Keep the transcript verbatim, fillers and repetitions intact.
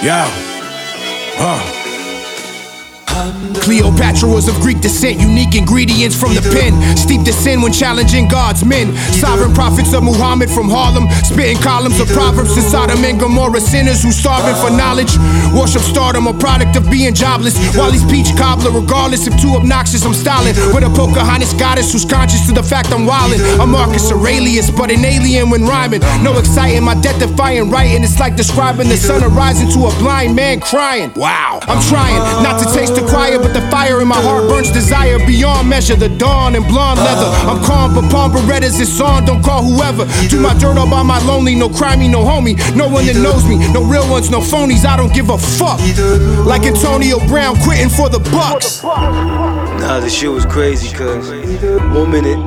Yeah. Huh. Cleopatra was of Greek descent, unique ingredients from the pen, steeped in sin when challenging God's men. Sovereign prophets of Muhammad from Harlem, spitting columns of proverbs to Sodom and Gomorrah, sinners who starving for knowledge. Worship stardom, a product of being jobless. Wally's peach cobbler, regardless if too obnoxious, I'm styling with a Pocahontas goddess who's conscious to the fact I'm wildin'. I'm Marcus Aurelius, but an alien when rhyming. No exciting, my death defying writing. It's like describing the sun arising to a blind man crying. Wow, I'm trying not to taste the quiet, but the fire in my heart burns desire beyond measure. The dawn in blonde leather, I'm calm, but palm Berettas is on. Don't call whoever. Do my dirt all by my lonely. No crimey, no homie. No one that knows me. No real ones, no phonies. I don't give a fuck. Like Antonio Brown quitting for the Bucks. Nah, this shit was crazy, cuz one minute